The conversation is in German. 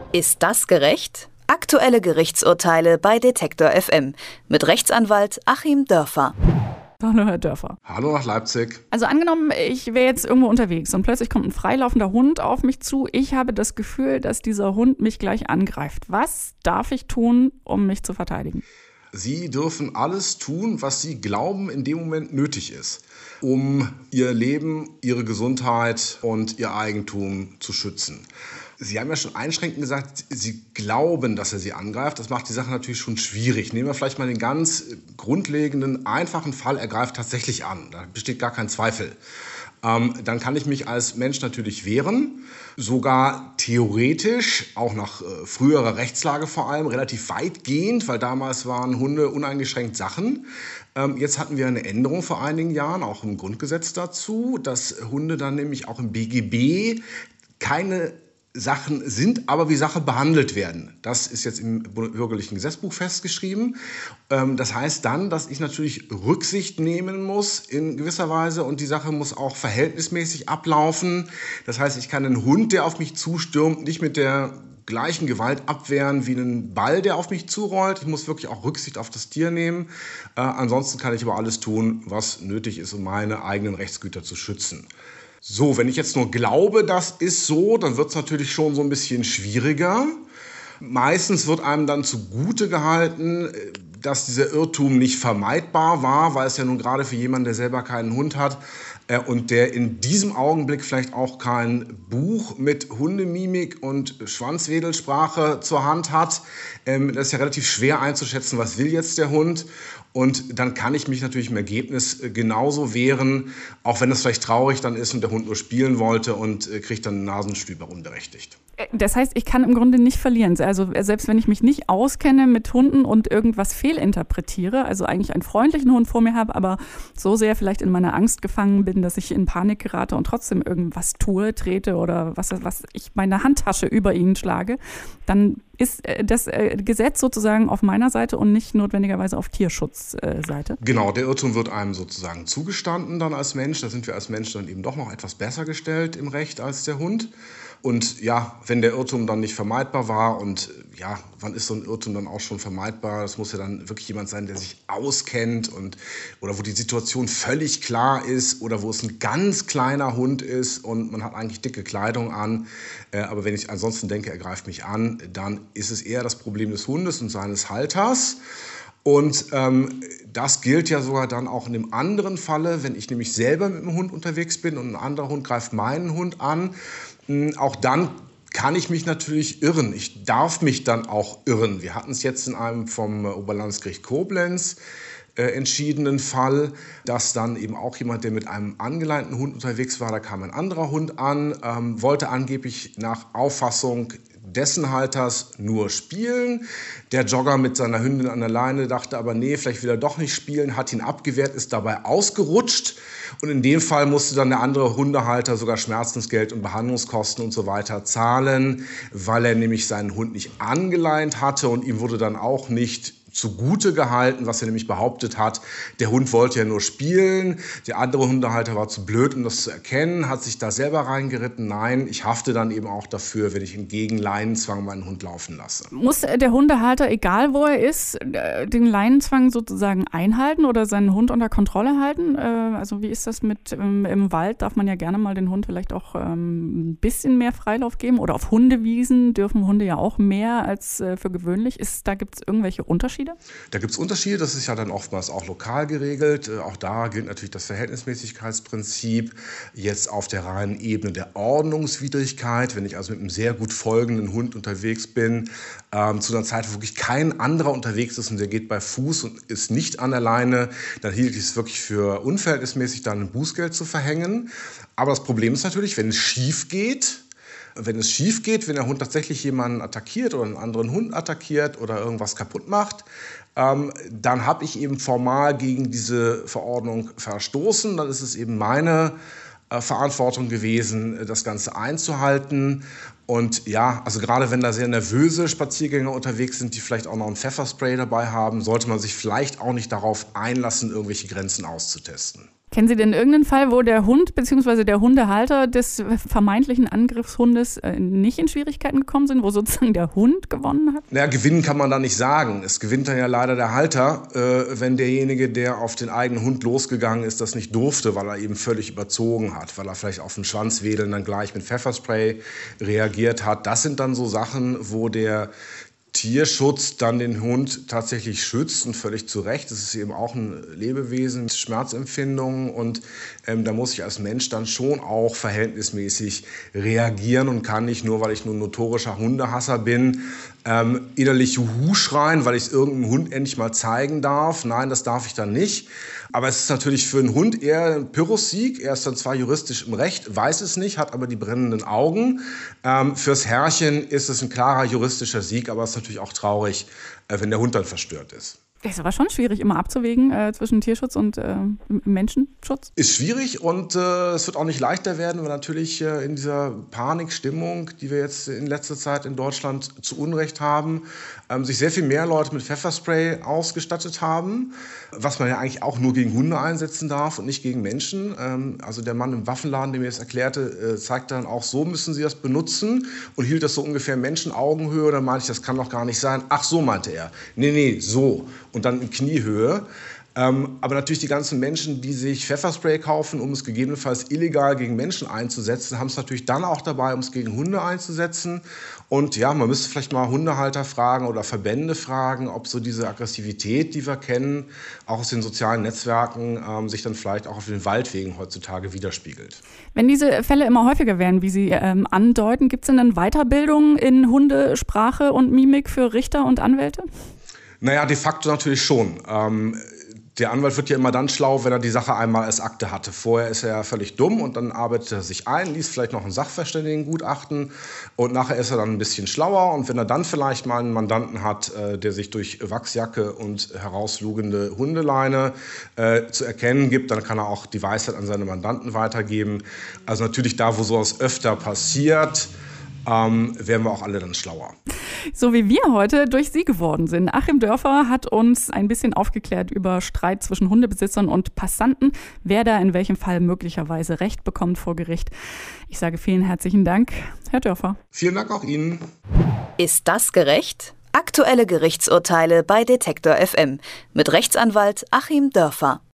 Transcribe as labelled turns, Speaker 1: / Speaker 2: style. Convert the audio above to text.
Speaker 1: Ist das gerecht? Aktuelle Gerichtsurteile bei Detektor FM mit Rechtsanwalt Achim Dörfer.
Speaker 2: Hallo, Herr Dörfer.
Speaker 3: Hallo nach Leipzig.
Speaker 2: Also angenommen, ich wäre jetzt irgendwo unterwegs und plötzlich kommt ein freilaufender Hund auf mich zu. Ich habe das Gefühl, dass dieser Hund mich gleich angreift. Was darf ich tun, um mich zu verteidigen?
Speaker 3: Sie dürfen alles tun, was Sie glauben, in dem Moment nötig ist, um Ihr Leben, Ihre Gesundheit und Ihr Eigentum zu schützen. Sie haben ja schon einschränkend gesagt, Sie glauben, dass er Sie angreift. Das macht die Sache natürlich schon schwierig. Nehmen wir vielleicht mal den ganz grundlegenden, einfachen Fall, er greift tatsächlich an. Da besteht gar kein Zweifel. Dann kann ich mich als Mensch natürlich wehren, sogar theoretisch, auch nach früherer Rechtslage vor allem, relativ weitgehend, weil damals waren Hunde uneingeschränkt Sachen. Jetzt hatten wir eine Änderung vor einigen Jahren, auch im Grundgesetz dazu, dass Hunde dann nämlich auch im BGB keine Sachen sind, aber wie Sache behandelt werden. Das ist jetzt im bürgerlichen Gesetzbuch festgeschrieben. Das heißt dann, dass ich natürlich Rücksicht nehmen muss in gewisser Weise und die Sache muss auch verhältnismäßig ablaufen. Das heißt, ich kann einen Hund, der auf mich zustürmt, nicht mit der gleichen Gewalt abwehren wie einen Ball, der auf mich zurollt. Ich muss wirklich auch Rücksicht auf das Tier nehmen. Ansonsten kann ich aber alles tun, was nötig ist, um meine eigenen Rechtsgüter zu schützen. So, wenn ich jetzt nur glaube, das ist so, dann wird es natürlich schon so ein bisschen schwieriger. Meistens wird einem dann zugute gehalten, dass dieser Irrtum nicht vermeidbar war, weil es ja nun gerade für jemanden, der selber keinen Hund hat und der in diesem Augenblick vielleicht auch kein Buch mit Hundemimik und Schwanzwedelsprache zur Hand hat, das ist ja relativ schwer einzuschätzen, was will jetzt der Hund. Und dann kann ich mich natürlich im Ergebnis genauso wehren, auch wenn es vielleicht traurig dann ist und der Hund nur spielen wollte und kriegt dann einen Nasenstüber unberechtigt.
Speaker 2: Das heißt, ich kann im Grunde nicht verlieren. Also selbst wenn ich mich nicht auskenne mit Hunden und irgendwas fehlinterpretiere, also eigentlich einen freundlichen Hund vor mir habe, aber so sehr vielleicht in meiner Angst gefangen bin, dass ich in Panik gerate und trotzdem irgendwas tue, trete oder was ich meine Handtasche über ihn schlage, dann ist das Gesetz sozusagen auf meiner Seite und nicht notwendigerweise auf Tierschutzseite.
Speaker 3: Genau, der Irrtum wird einem sozusagen zugestanden dann als Mensch. Da sind wir als Mensch dann eben doch noch etwas besser gestellt im Recht als der Hund. Und ja, wenn der Irrtum dann nicht vermeidbar war und ja, wann ist so ein Irrtum dann auch schon vermeidbar? Das muss ja dann wirklich jemand sein, der sich auskennt oder wo die Situation völlig klar ist oder wo es ein ganz kleiner Hund ist und man hat eigentlich dicke Kleidung an. Aber wenn ich ansonsten denke, er greift mich an, dann ist es eher das Problem des Hundes und seines Halters. Und das gilt ja sogar dann auch in dem anderen Falle, wenn ich nämlich selber mit dem Hund unterwegs bin und ein anderer Hund greift meinen Hund an. Auch dann kann ich mich natürlich irren. Ich darf mich dann auch irren. Wir hatten es jetzt in einem vom Oberlandesgericht Koblenz entschiedenen Fall, dass dann eben auch jemand, der mit einem angeleinten Hund unterwegs war, da kam ein anderer Hund an, wollte angeblich nach Auffassung dessen Halters nur spielen. Der Jogger mit seiner Hündin an der Leine dachte aber, nee, vielleicht will er doch nicht spielen, hat ihn abgewehrt, ist dabei ausgerutscht. Und in dem Fall musste dann der andere Hundehalter sogar Schmerzensgeld und Behandlungskosten und so weiter zahlen, weil er nämlich seinen Hund nicht angeleint hatte und ihm wurde dann auch nicht zugute gehalten, was er nämlich behauptet hat, der Hund wollte ja nur spielen, der andere Hundehalter war zu blöd, um das zu erkennen, hat sich da selber reingeritten. Nein, ich hafte dann eben auch dafür, wenn ich entgegen Leinenzwang meinen Hund laufen lasse.
Speaker 2: Muss der Hundehalter, egal wo er ist, den Leinenzwang sozusagen einhalten oder seinen Hund unter Kontrolle halten? Also wie ist das mit im Wald? Darf man ja gerne mal den Hund vielleicht auch ein bisschen mehr Freilauf geben? Oder auf Hundewiesen dürfen Hunde ja auch mehr als für gewöhnlich. Da gibt es irgendwelche Unterschiede?
Speaker 3: Da gibt es Unterschiede, das ist ja dann oftmals auch lokal geregelt. Auch da gilt natürlich das Verhältnismäßigkeitsprinzip. Jetzt auf der reinen Ebene der Ordnungswidrigkeit, wenn ich also mit einem sehr gut folgenden Hund unterwegs bin, zu einer Zeit, wo wirklich kein anderer unterwegs ist und der geht bei Fuß und ist nicht an der Leine, dann hielt ich es wirklich für unverhältnismäßig, dann ein Bußgeld zu verhängen. Aber das Problem ist natürlich, wenn es schief geht, wenn der Hund tatsächlich jemanden attackiert oder einen anderen Hund attackiert oder irgendwas kaputt macht, dann habe ich eben formal gegen diese Verordnung verstoßen. Dann ist es eben meine Verantwortung gewesen, das Ganze einzuhalten. Und ja, also gerade wenn da sehr nervöse Spaziergänger unterwegs sind, die vielleicht auch noch ein Pfefferspray dabei haben, sollte man sich vielleicht auch nicht darauf einlassen, irgendwelche Grenzen auszutesten.
Speaker 2: Kennen Sie denn irgendeinen Fall, wo der Hund bzw. der Hundehalter des vermeintlichen Angriffshundes nicht in Schwierigkeiten gekommen sind, wo sozusagen der Hund gewonnen hat?
Speaker 3: Naja, gewinnen kann man da nicht sagen. Es gewinnt dann ja leider der Halter, wenn derjenige, der auf den eigenen Hund losgegangen ist, das nicht durfte, weil er eben völlig überzogen hat, weil er vielleicht auf den Schwanzwedeln dann gleich mit Pfefferspray reagiert hat. Das sind dann so Sachen, wo der Tierschutz dann den Hund tatsächlich schützt und völlig zu Recht. Das ist eben auch ein Lebewesen mit Schmerzempfindungen und da muss ich als Mensch dann schon auch verhältnismäßig reagieren und kann nicht nur, weil ich nur ein notorischer Hundehasser bin, innerlich Juhu schreien, weil ich es irgendeinem Hund endlich mal zeigen darf. Nein, das darf ich dann nicht. Aber es ist natürlich für einen Hund eher ein Pyrrhussieg. Er ist dann zwar juristisch im Recht, weiß es nicht, hat aber die brennenden Augen. Fürs Herrchen ist es ein klarer juristischer Sieg, aber es ist natürlich auch traurig, wenn der Hund dann verstört ist.
Speaker 2: Ist aber schon schwierig, immer abzuwägen zwischen Tierschutz und Menschenschutz.
Speaker 3: Ist schwierig und es wird auch nicht leichter werden, weil natürlich in dieser Panikstimmung, die wir jetzt in letzter Zeit in Deutschland zu Unrecht haben, sich sehr viel mehr Leute mit Pfefferspray ausgestattet haben, was man ja eigentlich auch nur gegen Hunde einsetzen darf und nicht gegen Menschen. Also der Mann im Waffenladen, der mir das erklärte, zeigte dann auch, so müssen Sie das benutzen und hielt das so ungefähr Menschenaugenhöhe. Dann meinte ich, das kann doch gar nicht sein. Ach, so meinte er. Nee, so. Und dann in Kniehöhe. Aber natürlich die ganzen Menschen, die sich Pfefferspray kaufen, um es gegebenenfalls illegal gegen Menschen einzusetzen, haben es natürlich dann auch dabei, um es gegen Hunde einzusetzen. Und ja, man müsste vielleicht mal Hundehalter fragen oder Verbände fragen, ob so diese Aggressivität, die wir kennen, auch aus den sozialen Netzwerken, sich dann vielleicht auch auf den Waldwegen heutzutage widerspiegelt.
Speaker 2: Wenn diese Fälle immer häufiger werden, wie Sie andeuten, gibt es denn dann Weiterbildung in Hundesprache und Mimik für Richter und Anwälte?
Speaker 3: Naja, de facto natürlich schon. Der Anwalt wird ja immer dann schlau, wenn er die Sache einmal als Akte hatte. Vorher ist er ja völlig dumm und dann arbeitet er sich ein, liest vielleicht noch ein Sachverständigengutachten und nachher ist er dann ein bisschen schlauer. Und wenn er dann vielleicht mal einen Mandanten hat, der sich durch Wachsjacke und herauslugende Hundeleine zu erkennen gibt, dann kann er auch die Weisheit an seine Mandanten weitergeben. Also natürlich da, wo sowas öfter passiert, werden wir auch alle dann schlauer.
Speaker 2: So wie wir heute durch Sie geworden sind. Achim Dörfer hat uns ein bisschen aufgeklärt über Streit zwischen Hundebesitzern und Passanten, wer da in welchem Fall möglicherweise Recht bekommt vor Gericht. Ich sage vielen herzlichen Dank, Herr Dörfer.
Speaker 3: Vielen Dank auch Ihnen.
Speaker 1: Ist das gerecht? Aktuelle Gerichtsurteile bei Detektor FM mit Rechtsanwalt Achim Dörfer.